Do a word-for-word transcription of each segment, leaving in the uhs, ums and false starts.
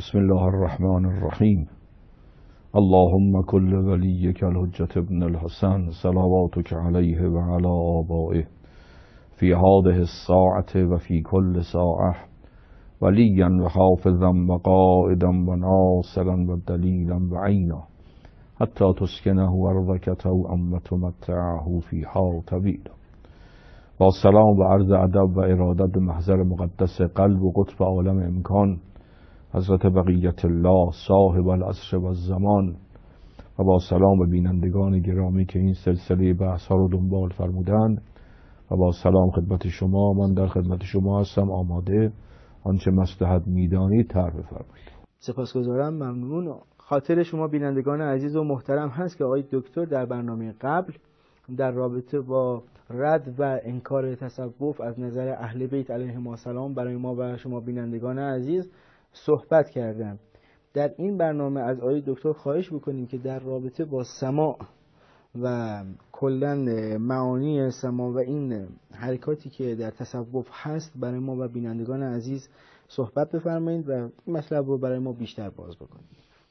بسم الله الرحمن الرحیم. اللهم كل وليك الحجة ابن الحسن صلواتك عليه وعلى آبائه في هذه الساعة وفي كل ساعة وليا وحافظا وقائدا وناصرا ودليلا وعينا حتى تسكنه أرضك طوعا وتمتعه فيها طويلا. با سلام و عرض ادب و ارادت به محضر مقدس قلب و قطب عالم امکان حضرت بقیت الله صاحب العصر و الزمان و با سلام به بینندگان گرامی که این سلسله بحث ها رو دنبال فرمودند و با سلام خدمت شما. من در خدمت شما هستم، آماده آنچه مصلحت میدانید طرح بفرمایید. سپاسگزارم، ممنون. خاطر شما بینندگان عزیز و محترم هست که آقای دکتر در برنامه قبل در رابطه با رد و انکار تصوف از نظر اهل بیت علیهم السلام برای ما و شما بینندگان عزیز صحبت کردم. در این برنامه از آقای دکتر خواهش بکنیم که در رابطه با سماع و کلاً معانی سماع و این حرکاتی که در تصوف هست برای ما و بینندگان عزیز صحبت بفرمایید و این مطلب رو برای ما بیشتر باز بکنید.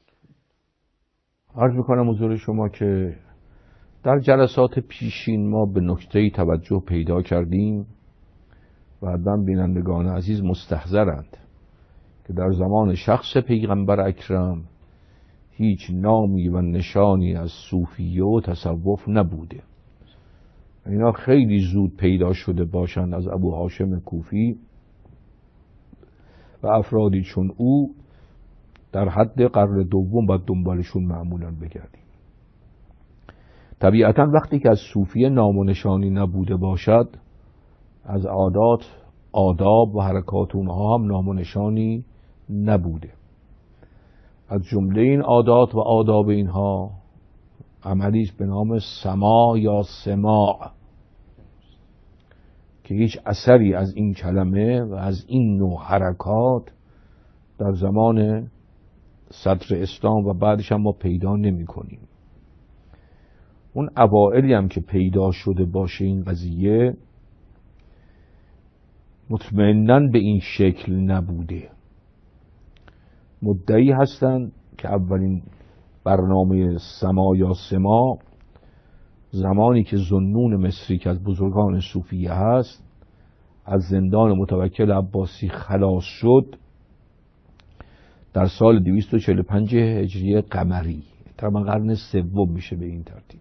عرض میکنم حضور شما که در جلسات پیشین ما به نکته‌ای توجه پیدا کردیم و حتما بینندگان عزیز مستحضرند که در زمان شخص پیغمبر اکرم هیچ نامی و نشانی از صوفیه و تصوف نبوده. اینا خیلی زود پیدا شده باشند از ابو هاشم کوفی و افرادی چون او در حد قرن دوم باید دنبالشون معمولا بگردیم. طبیعتا وقتی که از صوفیه نام و نشانی نبوده باشد، از عادات، آداب و حرکات اونها هم نام و نشانی نبوده. از جمله این عادات و آداب اینها عملی به نام سماع یا سماع که هیچ اثری از این کلمه و از این نوع حرکات در زمان صدر اسلام و بعدش هم ما پیدا نمی کنیم. اون اوائلی هم که پیدا شده باشه این قضیه مطمئناً به این شکل نبوده. مدعی هستند که اولین برنامه سما یا سما زمانی که ذوالنون مصری که از بزرگان صوفیه هست از زندان متوکل عباسی خلاص شد در سال دویست و چهل و پنج هجری قمری، تقریبا قرن سوم میشه به این ترتیب.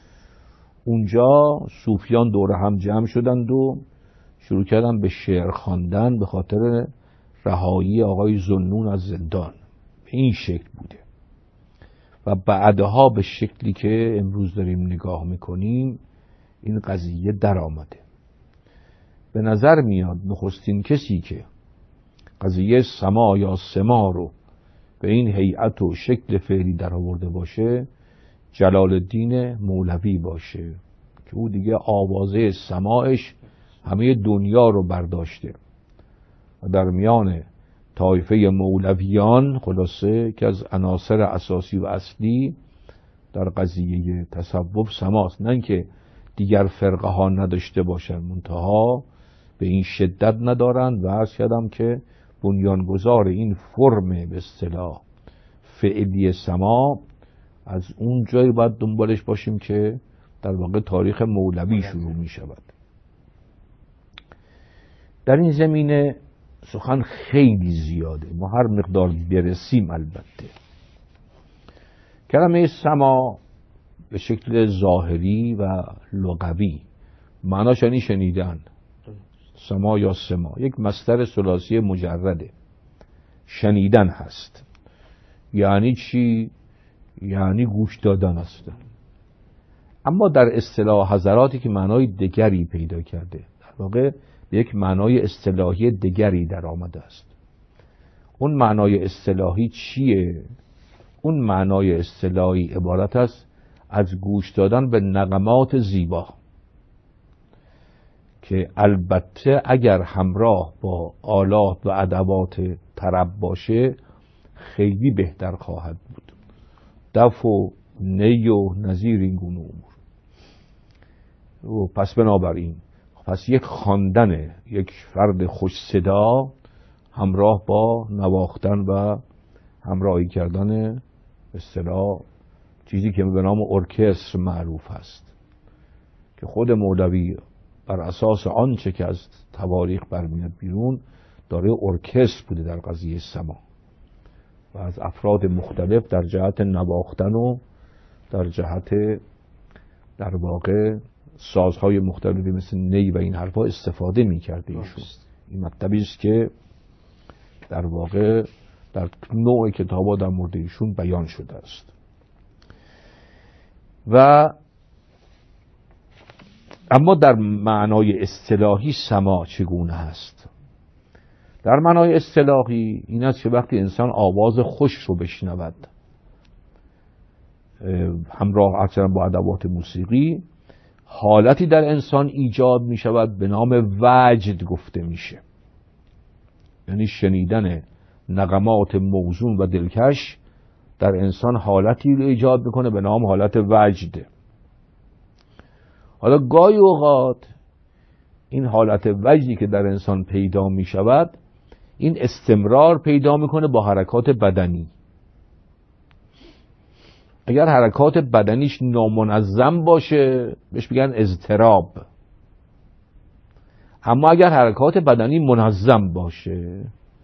اونجا صوفیان دور هم جمع شدند و شروع کردن به شعر خواندن به خاطر رهایی آقای ذوالنون از زندان. به این شکل بوده و بعدها به شکلی که امروز داریم نگاه میکنیم این قضیه در آمده. به نظر میاد نخستین کسی که قضیه سما یا سما رو به این هیئت و شکل فعلی در آورده باشه جلال الدین مولوی باشه که او دیگه آوازه سماعش همه دنیا رو برداشته و در میان طایفه مولویان خلاصه که از عناصر اساسی و اصلی در قضیه تصوف سماست. نه که دیگر فرقه ها نداشته باشن، منتها به این شدت ندارن و عرض کردم که بنیانگذار این فرم به اصطلاح فعلی سما از اون جایی باید دنبالش باشیم که در واقع تاریخ مولوی شروع می شود. در این زمینه سخن خیلی زیاده، ما هر مقدار برسیم. البته کلمه سما به شکل ظاهری و لغوی معناش یعنی شنیدن. سما یا سما یک مصدر ثلاثی مجرده، شنیدن هست. یعنی چی؟ یعنی گوش دادن است. اما در اصطلاح حضراتی که معنای دیگری پیدا کرده، در واقع به یک معنای اصطلاحی دیگری در آمده است. اون معنای اصطلاحی چیه؟ اون معنای اصطلاحی عبارت است از گوش دادن به نغمات زیبا که البته اگر همراه با آلات و ادوات طرب باشه خیلی بهتر خواهد بود. دف و نی و نظیر این گونه امور. و پس بنابراین پس یک خواندن یک فرد خوش صدا همراه با نواختن و همراهی کردن به اصطلاح چیزی که به نام ارکستر معروف هست که خود مولوی بر اساس آنچه که از تواریخ برمیاد بیرون داره ارکستر بوده در قضیه سما و از افراد مختلف در جهت نواختن و در جهت در واقع سازهای مختلفی مثل نی و این حرفا استفاده می‌کرده ایشون. این مطلبی است که در واقع در نوع کتابا در مورد ایشون بیان شده است. و اما در معنای اصطلاحی سما چگونه هست؟ در معنای اصطلاحی این است که وقتی انسان آواز خوش رو بشنود همراه اکثرا با ادوات موسیقی، حالتی در انسان ایجاد می شود به نام وجد گفته میشه. یعنی شنیدن نغمات موزون و دلکش در انسان حالتی رو ایجاد میکنه به نام حالت وجد. حالا گاهی اوقات این حالت وجدی که در انسان پیدا می شود این استمرار پیدا میکنه با حرکات بدنی. اگر حرکات بدنیش نامنظم باشه بهش میگن اضطراب، اما اگر حرکات بدنی منظم باشه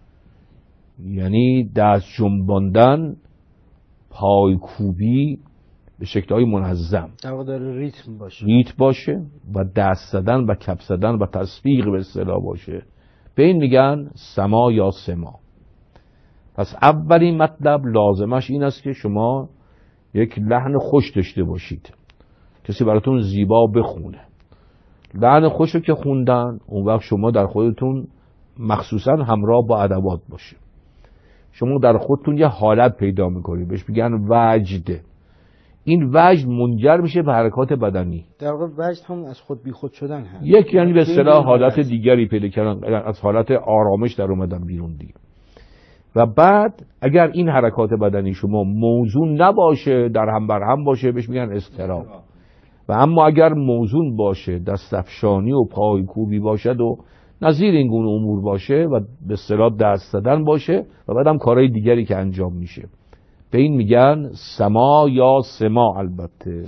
یعنی دست جنباندن، پای کوبی به شکل‌های منظم در واقع داره ریتم باشه ریتم باشه و دست زدن و کف زدن و تصفیق به اصطلاح باشه، به این میگن سما یا سما. پس اولین مطلب لازمش این است که شما یک لحن خوش داشته باشید، کسی براتون زیبا بخونه. لحن خوش رو که خوندن اون وقت شما در خودتون مخصوصا همراه با ادوات باشه، شما در خودتون یه حالت پیدا میکنید بهش میگن وجد. این وجد منجر میشه به حرکات بدنی. در واقع وجد هم از خود بی خود شدن هست. یک یعنی به اصطلاح حالت دیگری پیدا کردن، از حالت آرامش در اومدن بیرون دیگه. و بعد اگر این حرکات بدنی شما موزون نباشه، در هم بر هم باشه، بهش میگن اضطراب. و اما اگر موزون باشه، دستفشانی و پای کوبی باشد و نظیر این گونه امور باشه و به اصطلاح دست زدن باشه و بعدم کارهای دیگری که انجام میشه، به این میگن سما یا سما. البته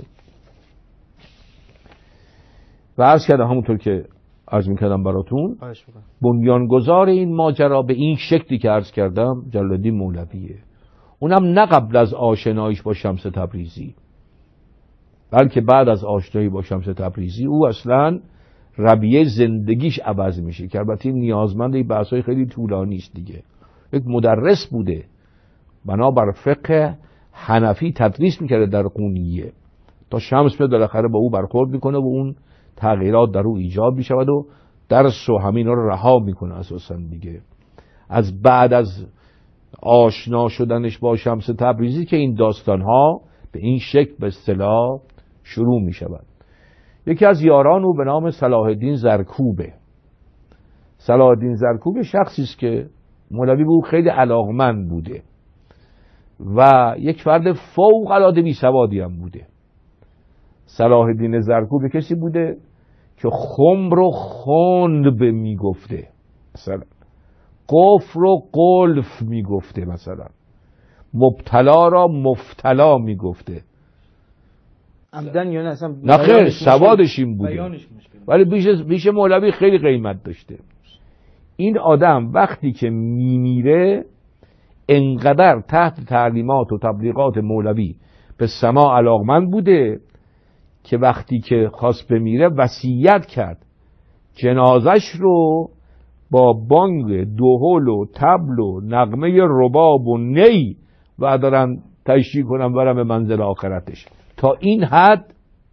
و عرض کردم همونطور که عرض میکردم براتون، بنیانگذار این ماجرا به این شکلی که عرض کردم جلال الدین مولویه. اونم نه قبل از آشناییش با شمس تبریزی، بلکه بعد از آشنایی با شمس تبریزی او اصلا رویه زندگیش عوض میشه که البته نیازمند این بحثای خیلی طولانی است دیگه. یک مدرس بوده، بنابر فقه حنفی تدریس میکرده در قونیه تا شمس به بالاخره با او برخورد میکنه و اون تغییرات در او ایجاد میشود و درس و همین رو رها میکنه اساسا دیگه. از بعد از آشنا شدنش با شمس تبریزی که این داستانها به این شکل به اصطلاح شروع میشود. یکی از یاران او به نام صلاح الدین زرکوبه. صلاح الدین زرکوب شخصی است که مولوی به او خیلی علاقمند بوده و یک فرد فوق العاده بی‌سوادی هم بوده. صلاح الدین زرکوب کسی بوده که خمر و خنب میگفته، مثلا قفل و قلف میگفته، مثلا مبتلا را مفتلا میگفته. عمدن یا نه اصلا نخیر سوادش این بوده، ولی بیش بیش مولوی خیلی قیمت داشته. این آدم وقتی که میمیره انقدر تحت تعلیمات و تبلیغات مولوی به سما علاقمند بوده که وقتی که خواست بمیره وصیت کرد جنازش رو با بانگ دهل و طبل و نغمه رباب و نی و دارن تشریح کنم برم به منزل آخرتش. تا این حد.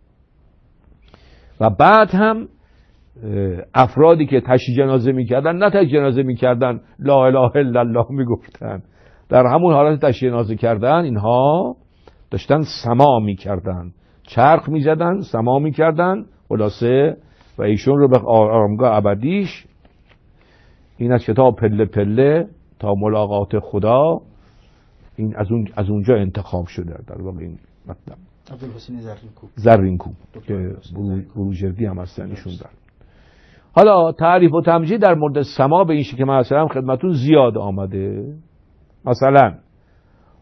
و بعد هم افرادی که تشییع جنازه میکردن نه تشییع جنازه میکردن لا اله الا الله میگفتن، در همون حالت تشییع جنازه کردن اینها داشتن سما میکردن، چرخ میزدن، سما میکردن خلاصه. و ایشون رو به آرامگاه ابدیش، این از کتاب پله پله تا ملاقات خدا، این از اون از اونجا انتخاب شده در واقع این مطلب. عبدالحسین زرینکوب زرینکوب که بروجردی هم هستن ایشون در. حالا تعریف و تمجید در مورد سما به این شکل که من اصلا خدمتون زیاد آمده. مثلا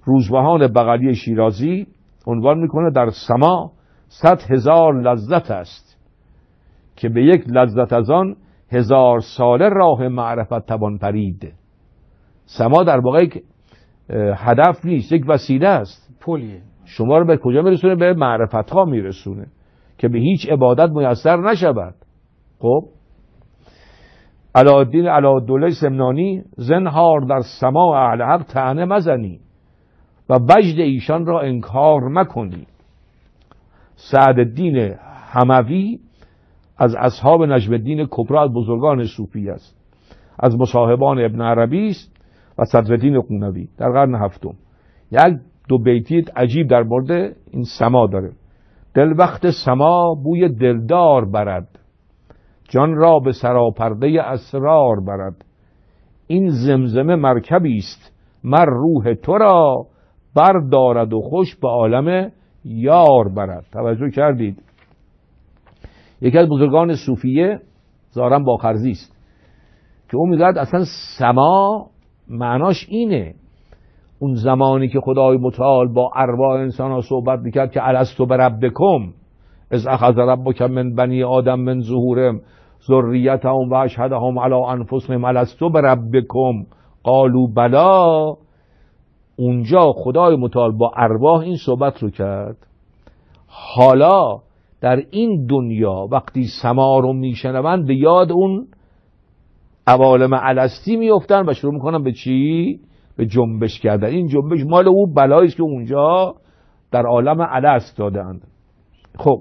روزبهان بغلی شیرازی عنوان میکنه در سما صد هزار لذت است که به یک لذت از آن هزار ساله راه معرفت توان پرید. سما در واقع یک هدف نیست، یک وسیله است، پلیه، شما رو به کجا میرسونه؟ به معرفت ها میرسونه که به هیچ عبادت میسر نشود. خب علاءالدین علاءالدوله سمنانی زنهار در سما اهل حق طعنه مزنی و وجد ایشان را انکار مکنی. سعدالدین حموی از اصحاب نجم الدین کبری از بزرگان صوفی است، از مصاحبان ابن عربی است و صدرالدین قونوی در قرن هفتم. یک دو بیتی عجیب در مورد این سما داره. دل وقت سما بوی دلدار برد، جان را به سراپرده اسرار برد. این زمزمه مرکبی است مر روح تو را، بردارد و خوش به عالم یار برد. توجه کردید؟ یکی از بزرگان صوفیه زارم باخرزی است که اون میگه اصلا سما معناش اینه. اون زمانی که خدای متعال با ارواح انسان ها صحبت میکرد که الستو بربکم از اخذ ربک من بنی آدم من ظهورهم ذریتهم و اشهدهم علی انفسهم الستو بربکم قالوا بلا، اونجا خدای متعال با ارواح این صحبت رو کرد. حالا در این دنیا وقتی سما رو میشنوند به یاد اون عوالم الستی میافتن و شروع میکنن به چی؟ به جنبش کردن. این جنبش مال او بلایی است که اونجا در عالم الست دادند. خب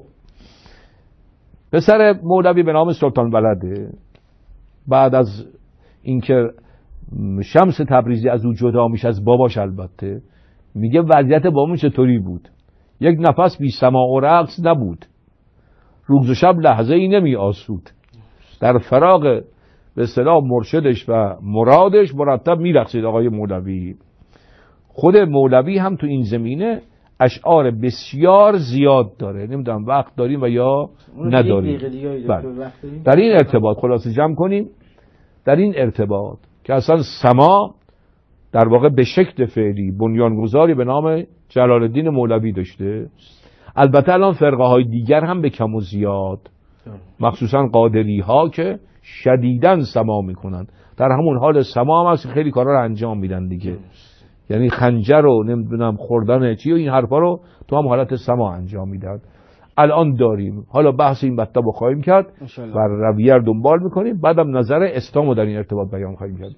پسر مولوی به نام سلطان ولده بعد از اینکه شمس تبریزی از او جدا میشه، از باباش البته، میگه وضعیت بابام چطوری بود؟ یک نفس بی سماع و رقص نبود، روز و شب لحظه ای نمی آسود، در فراغ به اصطلاح مرشدش و مرادش مرتب میرقصید آقای مولوی. خود مولوی هم تو این زمینه اشعار بسیار زیاد داره. نمیدونم وقت داریم و یا نداریم. در این ارتباط خلاصه جمع کنیم، در این ارتباط که اصلا سما در واقع به شکل فعلی بنیانگذاری به نام جلال الدین مولوی داشته. البته الان فرقه های دیگر هم به کم و زیاد، مخصوصا قادری ها که شدیداً سما میکنن، در همون حال سما هم هست خیلی کارا رو انجام میدن دیگه. یعنی خنجر رو نمیدونم خوردن چی و این حرفا رو تو هم حالت سما انجام میدن. الان داریم، حالا بحث این مطلب رو خواهیم کرد و رویه رو دنبال میکنیم، بعدم نظر اسلام رو در این ارتباط بیان خواهیم کرد.